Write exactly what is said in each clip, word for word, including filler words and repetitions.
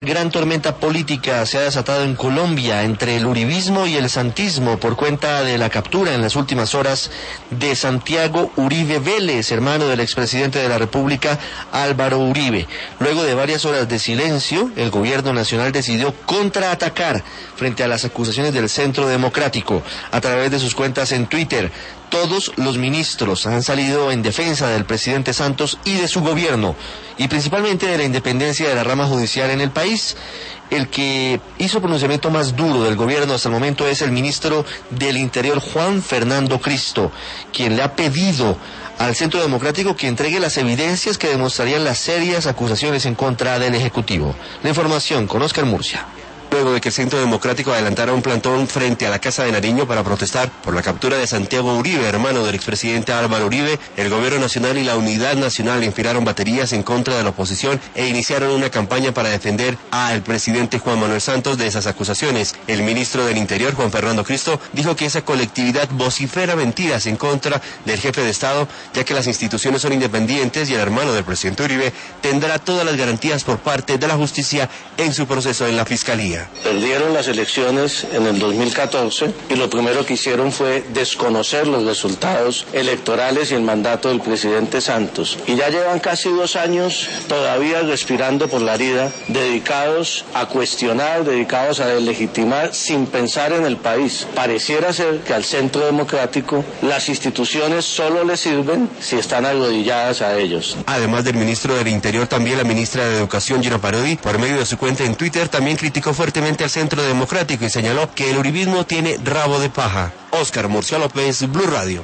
Gran tormenta política se ha desatado en Colombia entre el uribismo y el santismo por cuenta de la captura en las últimas horas de Santiago Uribe Vélez, hermano del expresidente de la República Álvaro Uribe. Luego de varias horas de silencio, el gobierno nacional decidió contraatacar frente a las acusaciones del Centro Democrático a través de sus cuentas en Twitter. Todos los ministros han salido en defensa del presidente Santos y de su gobierno, y principalmente de la independencia de la rama judicial en el país. El que hizo pronunciamiento más duro del gobierno hasta el momento es el ministro del Interior, Juan Fernando Cristo, quien le ha pedido al Centro Democrático que entregue las evidencias que demostrarían las serias acusaciones en contra del Ejecutivo. La información con Oscar Murcia. Luego de que el Centro Democrático adelantara un plantón frente a la Casa de Nariño para protestar por la captura de Santiago Uribe, hermano del expresidente Álvaro Uribe, el Gobierno Nacional y la Unidad Nacional inspiraron baterías en contra de la oposición e iniciaron una campaña para defender al presidente Juan Manuel Santos de esas acusaciones. El ministro del Interior, Juan Fernando Cristo, dijo que esa colectividad vocifera mentiras en contra del jefe de Estado, ya que las instituciones son independientes y el hermano del presidente Uribe tendrá todas las garantías por parte de la justicia en su proceso en la Fiscalía. Perdieron las elecciones en el dos mil catorce y lo primero que hicieron fue desconocer los resultados electorales y el mandato del presidente Santos. Y ya llevan casi dos años todavía respirando por la herida, dedicados a cuestionar, dedicados a deslegitimar sin pensar en el país. Pareciera ser que al Centro Democrático las instituciones solo les sirven si están arrodilladas a ellos. Además del ministro del Interior, también la ministra de Educación, Gina Parodi, por medio de su cuenta en Twitter, también criticó fuertemente al Centro Democrático y señaló que el uribismo tiene rabo de paja. Oscar Murcia López, Blue Radio.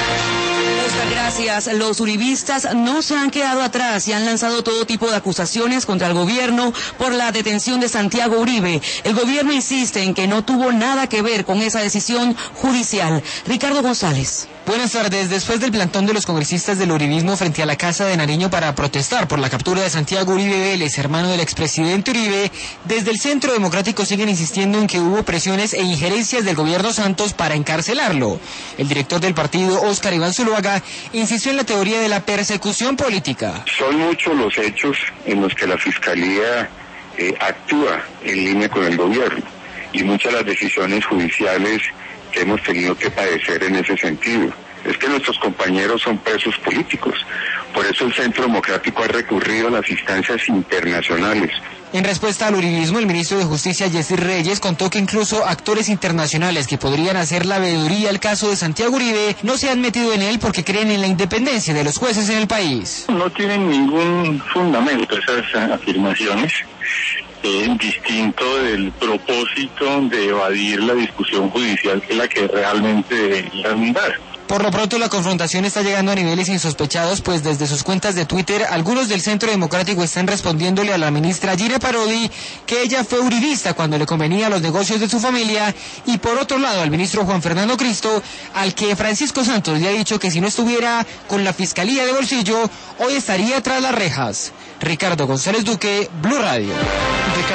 Oscar, gracias. Los uribistas no se han quedado atrás y han lanzado todo tipo de acusaciones contra el gobierno por la detención de Santiago Uribe. El gobierno insiste en que no tuvo nada que ver con esa decisión judicial. Ricardo González. Buenas tardes. Después del plantón de los congresistas del uribismo frente a la Casa de Nariño para protestar por la captura de Santiago Uribe Vélez, hermano del expresidente Uribe, desde el Centro Democrático siguen insistiendo en que hubo presiones e injerencias del gobierno Santos para encarcelarlo. El director del partido, Óscar Iván Zuluaga, insistió en la teoría de la persecución política. Son muchos los hechos en los que la Fiscalía eh, actúa en línea con el gobierno y muchas las decisiones judiciales que hemos tenido que padecer en ese sentido. Es que nuestros compañeros son presos políticos. Por eso el Centro Democrático ha recurrido a las instancias internacionales. En respuesta al uribismo, el ministro de Justicia, Yesir Reyes, contó que incluso actores internacionales que podrían hacer la veeduría al caso de Santiago Uribe no se han metido en él porque creen en la independencia de los jueces en el país. No tienen ningún fundamento esas afirmaciones. Eh, distinto del propósito de evadir la discusión judicial que es la que realmente deberían dar. Por lo pronto, la confrontación está llegando a niveles insospechados, pues desde sus cuentas de Twitter, algunos del Centro Democrático están respondiéndole a la ministra Gina Parodi que ella fue uribista cuando le convenía a los negocios de su familia, y por otro lado al ministro Juan Fernando Cristo, al que Francisco Santos le ha dicho que si no estuviera con la Fiscalía de bolsillo, hoy estaría tras las rejas. Ricardo González Duque, Blue Radio.